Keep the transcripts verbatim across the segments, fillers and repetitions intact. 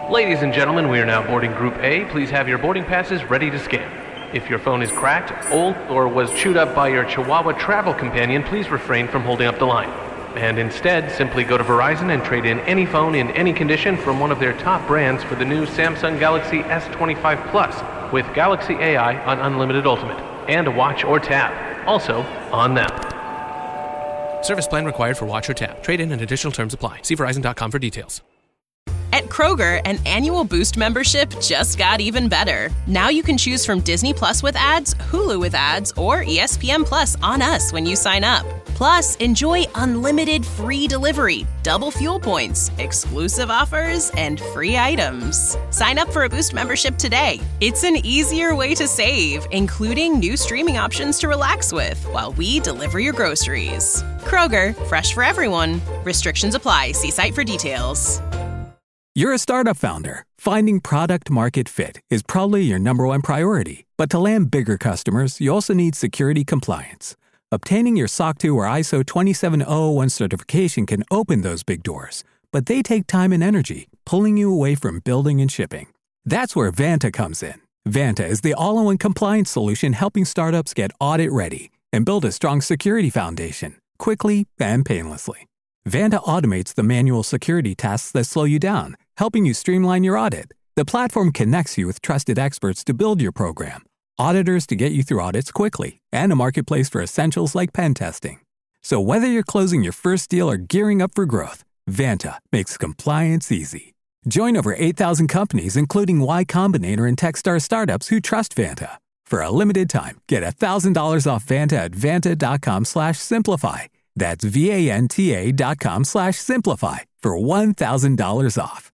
Ladies and gentlemen, we are now boarding Group A. Please have your boarding passes ready to scan. If your phone is cracked, old, or was chewed up by your Chihuahua travel companion, please refrain from holding up the line. And instead, simply go to Verizon and trade in any phone in any condition from one of their top brands for the new Samsung Galaxy S twenty-five Plus with Galaxy A I on Unlimited Ultimate and a watch or tab. Also, on them. Service plan required for watch or tab. Trade-in and additional terms apply. See Verizon dot com for details. At Kroger, an annual Boost membership just got even better. Now you can choose from Disney Plus with ads, Hulu with ads, or E S P N Plus on us when you sign up. Plus, enjoy unlimited free delivery, double fuel points, exclusive offers, and free items. Sign up for a Boost membership today. It's an easier way to save, including new streaming options to relax with while we deliver your groceries. Kroger, fresh for everyone. Restrictions apply. See site for details. You're a startup founder. Finding product market fit is probably your number one priority. But to land bigger customers, you also need security compliance. Obtaining your S O C two or I S O twenty-seven thousand one certification can open those big doors, but they take time and energy, pulling you away from building and shipping. That's where Vanta comes in. Vanta is the all-in-one compliance solution helping startups get audit-ready and build a strong security foundation, quickly and painlessly. Vanta automates the manual security tasks that slow you down, helping you streamline your audit. The platform connects you with trusted experts to build your program, auditors to get you through audits quickly, and a marketplace for essentials like pen testing. So whether you're closing your first deal or gearing up for growth, Vanta makes compliance easy. Join over eight thousand companies, including Y Combinator and Techstar startups who trust Vanta. For a limited time, get one thousand dollars off Vanta at vanta.com slash simplify. That's V-A-N-T-A dot com slash simplify for one thousand dollars off.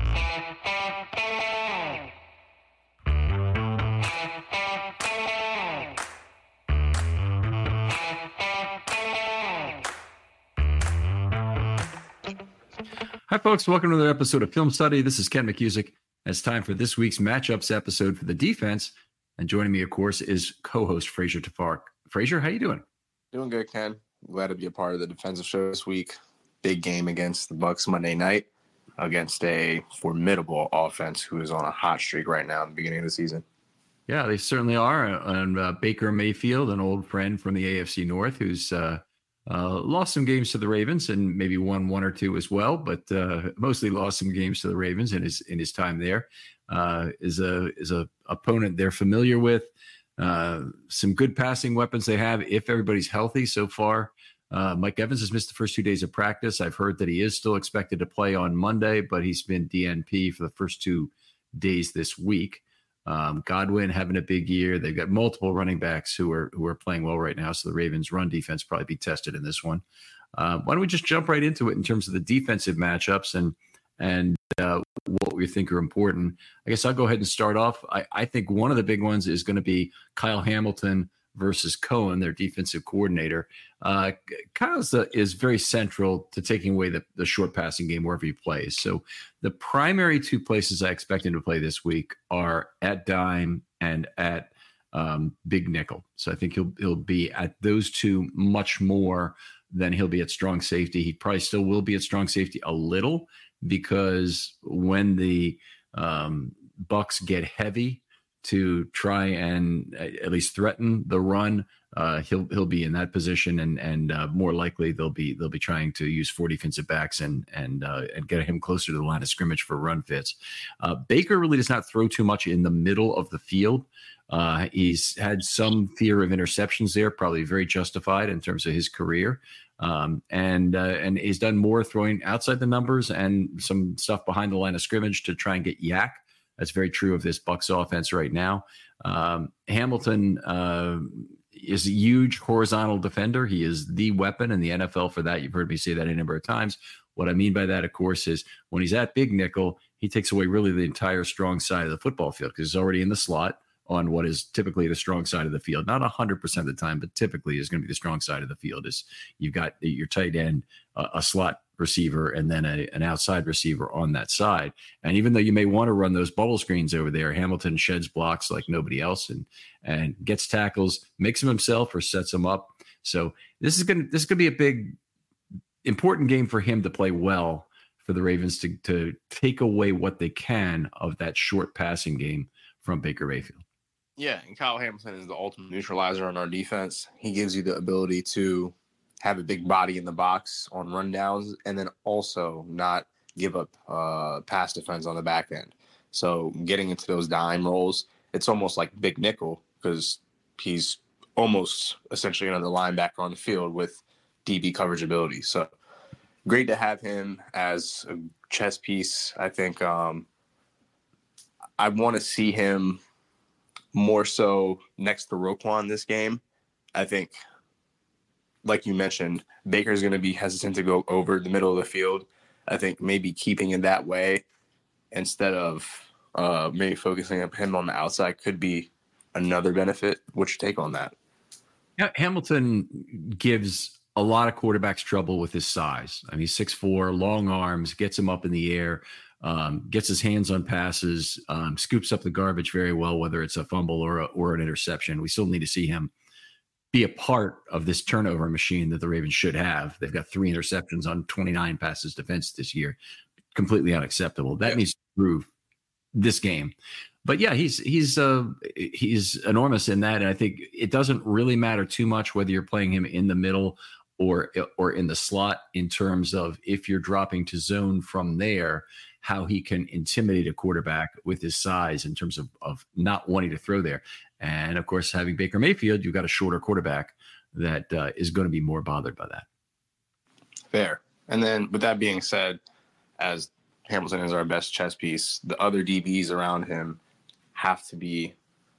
Hi, folks. Welcome to another episode of Film Study. This is Ken McCusick. It's time for this week's matchups episode for the defense. And joining me, of course, is co-host Frazier Tafark. Frazier, how you doing? Doing good, Ken. Glad to be a part of the defensive show this week. Big game against the Bucs Monday night against a formidable offense who is on a hot streak right now in the beginning of the season. Yeah, they certainly are. And uh, Baker Mayfield, an old friend from the A F C North, who's uh, uh, lost some games to the Ravens and maybe won one or two as well, but uh, mostly lost some games to the Ravens in his in his time there. Uh, is a is a opponent they're familiar with. Uh, some good passing weapons they have if everybody's healthy so far. Uh, Mike Evans has missed the first two days of practice. I've heard that he is still expected to play on Monday, but he's been D N P for the first two days this week. Um, Godwin having a big year. They've got multiple running backs who are who are playing well right now, so the Ravens' run defense probably be tested in this one. Uh, why don't we just jump right into it in terms of the defensive matchups and and uh, what we think are important. I guess I'll go ahead and start off. I, I think one of the big ones is going to be Kyle Hamilton versus Cohen, their defensive coordinator. Uh, Kyle is, uh, is very central to taking away the, the short passing game wherever he plays. So the primary two places I expect him to play this week are at dime and at um, big nickel. So I think he'll he'll be at those two much more than he'll be at strong safety. He probably still will be at strong safety a little, because when the um, Bucs get heavy to try and at least threaten the run, uh, he'll he'll be in that position, and and uh, more likely they'll be they'll be trying to use four defensive backs and and uh, and get him closer to the line of scrimmage for run fits. Uh, Baker really does not throw too much in the middle of the field. Uh, he's had some fear of interceptions there, probably very justified in terms of his career. Um, and uh, and he's done more throwing outside the numbers and some stuff behind the line of scrimmage to try and get yak. That's very true of this Bucs offense right now. Um, Hamilton uh, is a huge horizontal defender. He is the weapon in the N F L for that. You've heard me say that a number of times. What I mean by that, of course, is when he's at big nickel, he takes away really the entire strong side of the football field because he's already in the slot on what is typically the strong side of the field. Not one hundred percent of the time, but typically is going to be the strong side of the field. Is you've got your tight end, uh, a slot receiver, and then a, an outside receiver on that side. And even though you may want to run those bubble screens over there, Hamilton sheds blocks like nobody else and and gets tackles, makes them himself or sets them up. So this is going to this is going to be a big, important game for him to play well for the Ravens to, to take away what they can of that short passing game from Baker Mayfield. Yeah, and Kyle Hamilton is the ultimate neutralizer on our defense. He gives you the ability to have a big body in the box on rundowns and then also not give up uh, pass defense on the back end. So getting into those dime rolls, it's almost like big nickel because he's almost essentially another linebacker on the field with D B coverage ability. So great to have him as a chess piece. I think um, I want to see him more so next to Roquan this game. I think, like you mentioned, Baker's going to be hesitant to go over the middle of the field. I think maybe keeping it that way instead of uh, maybe focusing on him on the outside could be another benefit. What's your take on that? Yeah, Hamilton gives a lot of quarterbacks trouble with his size. I mean, he's six foot four, long arms, gets him up in the air, um, gets his hands on passes, um, scoops up the garbage very well, whether it's a fumble or a, or an interception. We still need to see him be a part of this turnover machine that the Ravens should have. They've got three interceptions on twenty-nine passes defense this year. Completely unacceptable. That yeah. needs to improve this game. But yeah, he's he's uh, he's enormous in that, and I think it doesn't really matter too much whether you're playing him in the middle or or in the slot in terms of if you're dropping to zone from there, how he can intimidate a quarterback with his size in terms of of not wanting to throw there. And of course, having Baker Mayfield, you've got a shorter quarterback that uh, is going to be more bothered by that. Fair. And then with that being said, as Hamilton is our best chess piece, the other D Bs around him have to be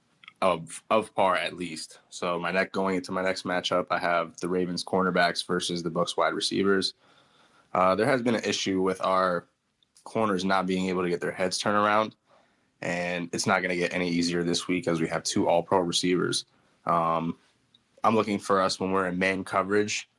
of of par at least. So my next going into my next matchup, I have the Ravens cornerbacks versus the Bucs wide receivers. Uh, there has been an issue with our corners not being able to get their heads turned around, and it's not going to get any easier this week as we have two all-pro receivers. Um, I'm looking for us when we're in man coverage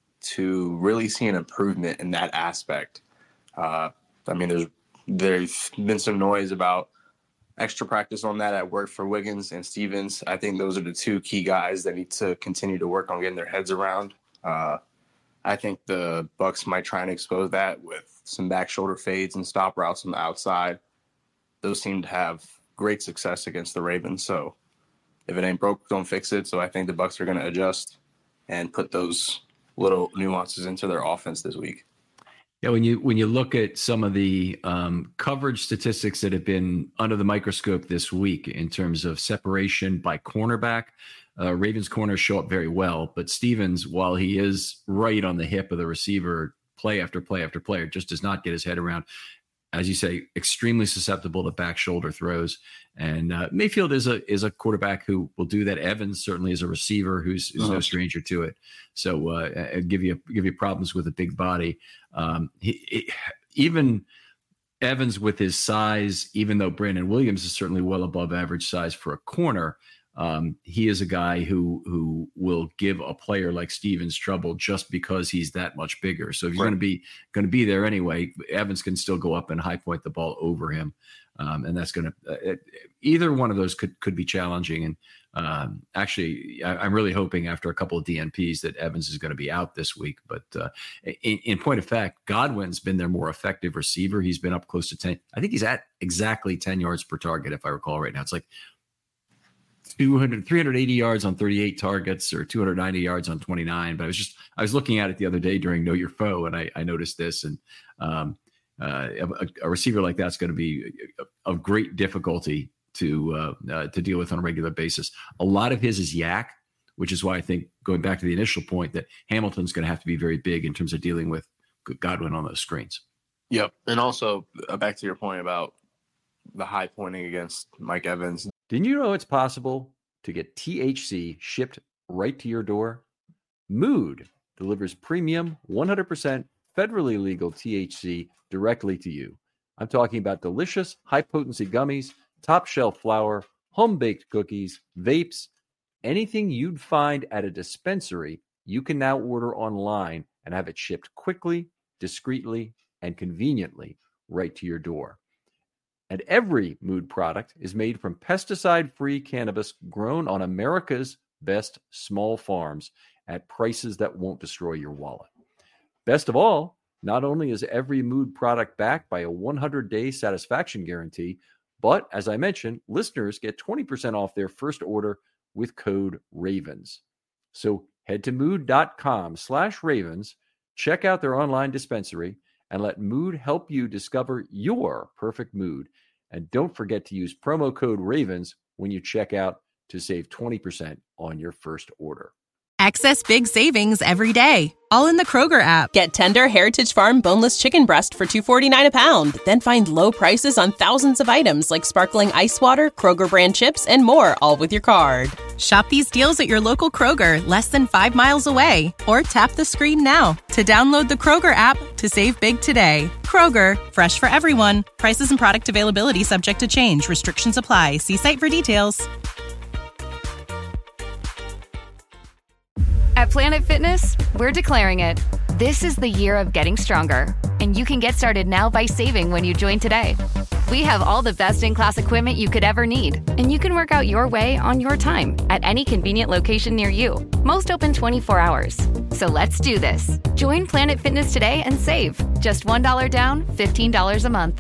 to really see an improvement in that aspect. Uh, I mean, there's there's been some noise about extra practice on that at work for Wiggins and Stevens. I think those are the two key guys that need to continue to work on getting their heads around. Uh, I think the Bucs might try and expose that with some back shoulder fades and stop routes on the outside. Those seem to have great success against the Ravens. So if it ain't broke, don't fix it. So I think the Bucs are going to adjust and put those little nuances into their offense this week. Yeah, when you when you look at some of the um, coverage statistics that have been under the microscope this week in terms of separation by cornerback, uh, Ravens corners show up very well. But Stevens, while he is right on the hip of the receiver, play after play after play, just does not get his head around. As you say, extremely susceptible to back shoulder throws. And uh, Mayfield is a is a quarterback who will do that. Evans certainly is a receiver who's, who's uh-huh. no stranger to it. So uh, give you give you problems with a big body. Um, he, he, even Evans with his size, even though Brandon Williams is certainly well above average size for a corner, um, he is a guy who who will give a player like Stevens trouble just because he's that much bigger. So if you're right. going to be going to be there anyway, Evans can still go up and high point the ball over him, um, and that's going to uh, either one of those could could be challenging. And um, actually, I, I'm really hoping after a couple of D N Ps that Evans is going to be out this week. But uh, in, in point of fact, Godwin's been their more effective receiver. He's been up close to ten. I think he's at exactly ten yards per target, if I recall right now. It's like two hundred, three hundred eighty yards on thirty-eight targets or two hundred ninety yards on twenty-nine. But I was just, I was looking at it the other day during Know Your Foe, and I, I noticed this. And um, uh, a, a receiver like that's going to be of great difficulty to uh, uh, to deal with on a regular basis. A lot of his is yak, which is why I think, going back to the initial point, that Hamilton's going to have to be very big in terms of dealing with Godwin on those screens. Yep. And also uh, back to your point about the high pointing against Mike Evans. Didn't you know it's possible to get T H C shipped right to your door? Mood delivers premium, one hundred percent federally legal T H C directly to you. I'm talking about delicious, high-potency gummies, top-shelf flour, home-baked cookies, vapes, anything you'd find at a dispensary, you can now order online and have it shipped quickly, discreetly, and conveniently right to your door. And every Mood product is made from pesticide-free cannabis grown on America's best small farms at prices that won't destroy your wallet. Best of all, Not only is every Mood product backed by a one hundred day satisfaction guarantee, but as I mentioned, listeners get twenty percent off their first order with code RAVENS. So head to mood.com slash ravens, check out their online dispensary, and let Mood help you discover your perfect mood. And don't forget to use promo code RAVENS when you check out to save twenty percent on your first order. Access big savings every day, all in the Kroger app. Get tender Heritage Farm boneless chicken breast for two forty-nine a pound. Then find low prices on thousands of items like sparkling ice water, Kroger brand chips, and more, all with your card. Shop these deals at your local Kroger, less than five miles away. Or tap the screen now to download the Kroger app to save big today. Kroger, fresh for everyone. Prices and product availability subject to change. Restrictions apply. See site for details. At Planet Fitness, we're declaring it. This is the year of getting stronger, and you can get started now by saving when you join today. We have all the best-in-class equipment you could ever need, and you can work out your way on your time at any convenient location near you. Most open twenty-four hours. So let's do this. Join Planet Fitness today and save. Just one dollar down, fifteen dollars a month.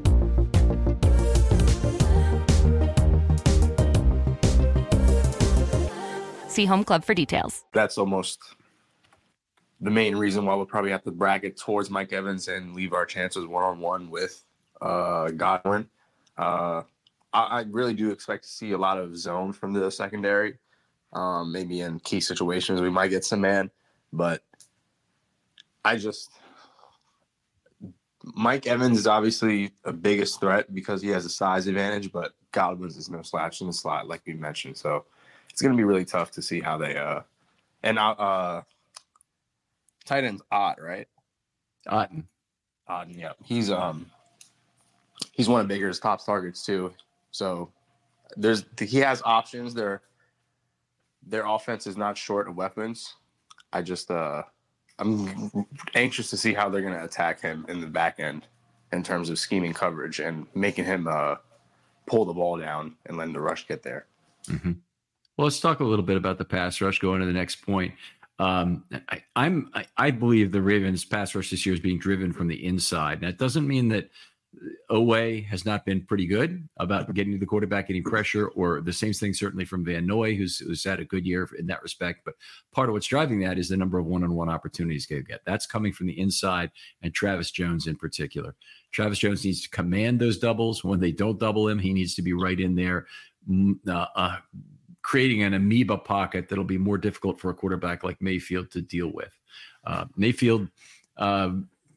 See Home Club for details. That's almost the main reason why we'll probably have to bracket towards Mike Evans and leave our chances one-on-one with uh, Godwin. Uh, I, I really do expect to see a lot of zone from the secondary. Um, maybe in key situations we might get some man, but I just Mike Evans is obviously a biggest threat because he has a size advantage, but Godwin's is no slouch in the slot, like we mentioned. So it's going to be really tough to see how they uh and uh tight end's Ott, right? Otten. Otten, yeah. He's um he's one of Baker's top targets too. So there's he has options. Their their offense is not short of weapons. I just uh I'm anxious to see how they're going to attack him in the back end in terms of scheming coverage and making him uh pull the ball down and letting the rush get there. Mm-hmm. Well, let's talk a little bit about the pass rush going to the next point. Um, I, I'm, I, I believe the Ravens pass rush this year is being driven from the inside. That doesn't mean that Oweh has not been pretty good about getting to the quarterback, getting pressure, or the same thing certainly from Van Noy, who's, who's had a good year in that respect. But part of what's driving that is the number of one-on-one opportunities they get. That's coming from the inside, and Travis Jones in particular. Travis Jones needs to command those doubles. When they don't double him, he needs to be right in there, uh, uh, creating an amoeba pocket that'll be more difficult for a quarterback like Mayfield to deal with. Uh, Mayfield uh,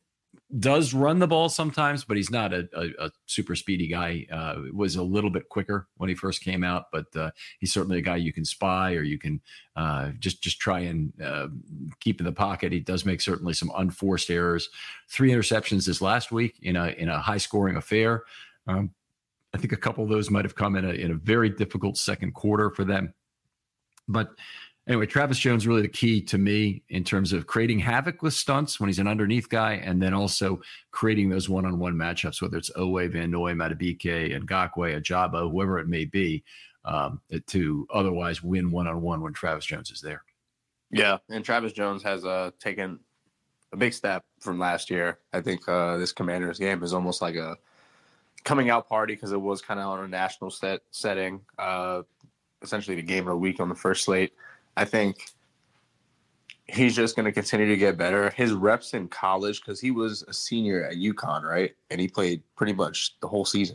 does run the ball sometimes, but he's not a, a, a super speedy guy. Uh, was a little bit quicker when he first came out, but uh, he's certainly a guy you can spy or you can uh, just just try and uh, keep in the pocket. He does make certainly some unforced errors. Three interceptions this last week in a in a high scoring affair. Um, I think a couple of those might have come in a in a very difficult second quarter for them. But anyway, Travis Jones really the key to me in terms of creating havoc with stunts when he's an underneath guy, and then also creating those one-on-one matchups, whether it's Oweh, Van Noy, Madubuike, Ngakoue, Ajabo, whoever it may be, um, to otherwise win one-on-one when Travis Jones is there. Yeah, and Travis Jones has uh, taken a big step from last year. I think uh, this Commanders game is almost like a coming out party because it was kind of on a national set setting, uh, essentially the game of the week on the first slate. I think he's just going to continue to get better. His reps in college, because he was a senior at UConn, right? And he played pretty much the whole season.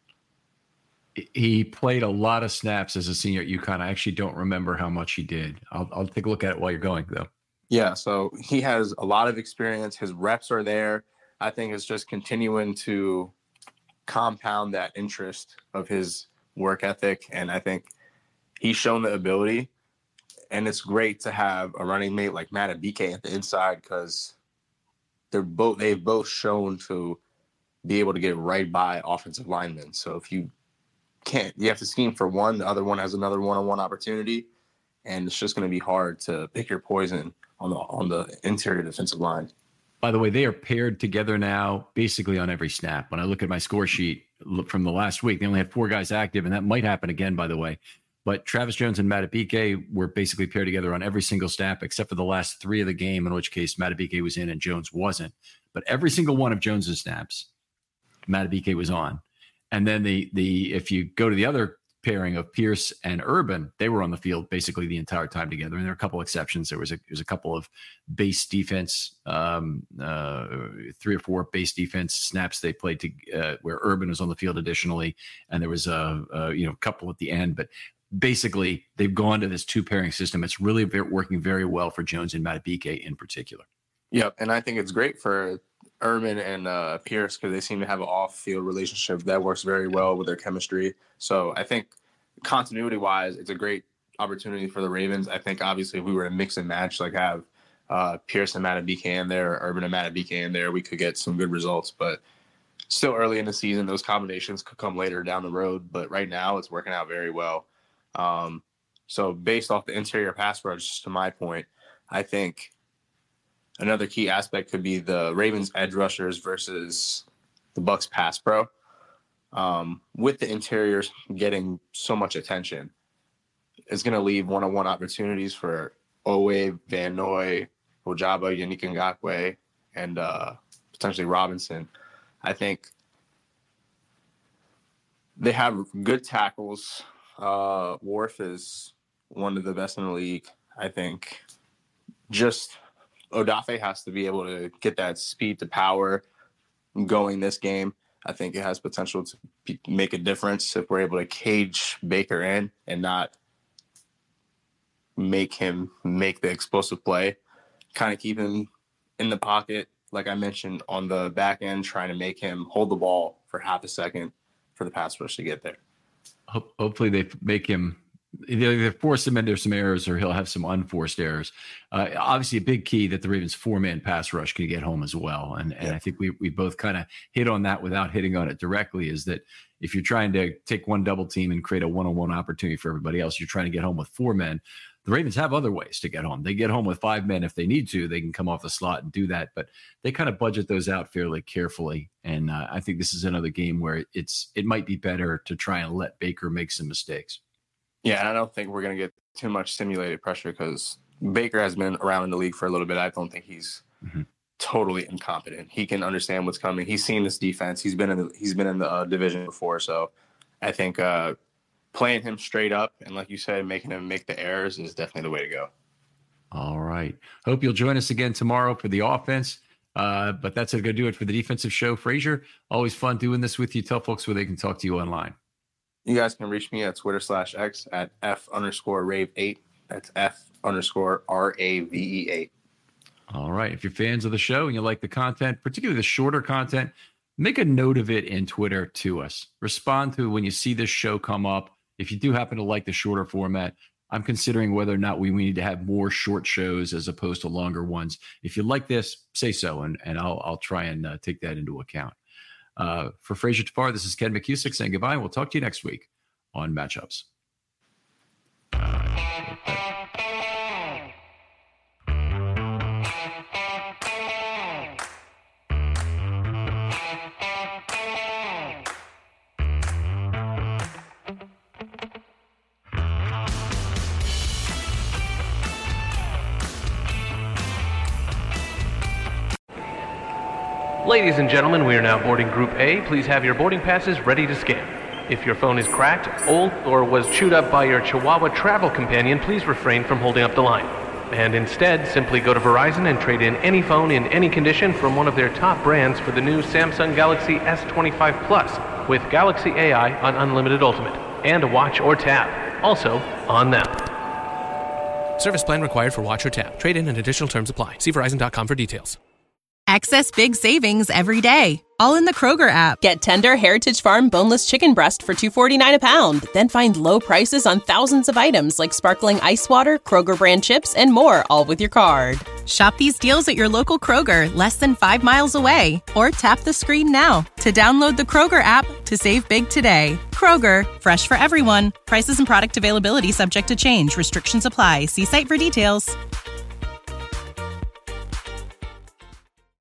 He played a lot of snaps as a senior at UConn. I actually don't remember how much he did. I'll, I'll take a look at it while you're going, though. Yeah, so he has a lot of experience. His reps are there. I think it's just continuing to compound that interest of his work ethic. And I think he's shown the ability. And it's great to have a running mate like Madubuike at the inside because they're both they've both shown to be able to get right by offensive linemen. So if you can't, you have to scheme for one, the other one has another one-on-one opportunity, and it's just going to be hard to pick your poison on the on the interior defensive line. By the way, they are paired together now basically on every snap. When I look at my score sheet from the last week, they only had four guys active, and that might happen again, by the way. But Travis Jones and Madubuike were basically paired together on every single snap except for the last three of the game, in which case Madubuike was in and Jones wasn't. but every single one of Jones's snaps, Madubuike was on. And then the the if you go to the other pairing of Pierce and Urban, they were on the field basically the entire time together. And there are a couple exceptions. There was a, there was a couple of base defense, um, uh, three or four base defense snaps they played to uh, where Urban was on the field additionally. And there was a, a you know couple at the end. But basically, they've gone to this two pairing system. It's really very, working very well for Jones and Madubuike in particular. Yep, and I think it's great for Urban and uh, Pierce because they seem to have an off-field relationship that works very well with their chemistry. So I think continuity-wise, it's a great opportunity for the Ravens. I think obviously if we were to mix and match, like have uh, Pierce and Madubuike in there, Urban and Madubuike in there, we could get some good results. But still early in the season, those combinations could come later down the road. But right now, it's working out very well. Um, so based off the interior pass rush, to my point, I think another key aspect could be the Ravens edge rushers versus the Bucks pass pro. Um, with the interiors getting so much attention, it's going to leave one-on-one opportunities for Owe, Van Noy, Ojabo, Yannick Ngakoue, and uh, potentially Robinson. I think they have good tackles. Uh, Wharf is one of the best in the league. I think just Odafe has to be able to get that speed to power going this game. I think it has potential to be, make a difference if we're able to cage Baker in and not make him make the explosive play. Kind of keep him in the pocket, like I mentioned, on the back end, trying to make him hold the ball for half a second for the pass rush to get there. Hopefully they make him either force him into some errors or he'll have some unforced errors. Uh, obviously, a big key that the Ravens four-man pass rush can get home as well. And, and yeah. I think we we both kind of hit on that without hitting on it directly, is that if you're trying to take one double team and create a one-on-one opportunity for everybody else, you're trying to get home with four men. The Ravens have other ways to get home. They get home with five men if they need to. They can come off the slot and do that, but they kind of budget those out fairly carefully. And uh, I think this is another game where it's it might be better to try and let Baker make some mistakes. Yeah, and I don't think we're going to get too much simulated pressure because Baker has been around in the league for a little bit. I don't think he's mm-hmm. totally incompetent. He can understand what's coming. He's seen this defense. He's been in the, he's been in the uh, division before. So I think uh, playing him straight up and, like you said, making him make the errors is definitely the way to go. All right. Hope you'll join us again tomorrow for the offense. Uh, but that's going to do it for the defensive show. Frazier, always fun doing this with you. Tell folks where they can talk to you online. You guys can reach me at Twitter slash X at F underscore rave eight. That's F underscore R A V E eight. All right. If you're fans of the show and you like the content, particularly the shorter content, make a note of it in Twitter to us. Respond to when you see this show come up. If you do happen to like the shorter format, I'm considering whether or not we, we need to have more short shows as opposed to longer ones. If you like this, say so, and, and I'll, I'll try and uh, take that into account. Uh, for Frazier Tafar, this is Ken McKusick saying goodbye, and we'll talk to you next week on Matchups. Ladies and gentlemen, we are now boarding Group A. Please have your boarding passes ready to scan. If your phone is cracked, old, or was chewed up by your Chihuahua travel companion, please refrain from holding up the line. And instead, simply go to Verizon and trade in any phone in any condition from one of their top brands for the new Samsung Galaxy S twenty-five Plus with Galaxy A I on Unlimited Ultimate and Watch or Tap, also on them. Service plan required for Watch or Tap. Trade-in and additional terms apply. See Verizon dot com for details. Access big savings every day, all in the Kroger app. Get tender Heritage Farm boneless chicken breast for two dollars and forty-nine cents a pound. Then find low prices on thousands of items like sparkling ice water, Kroger brand chips, and more, all with your card. Shop these deals at your local Kroger, less than five miles away. Or tap the screen now to download the Kroger app to save big today. Kroger, fresh for everyone. Prices and product availability subject to change. Restrictions apply. See site for details.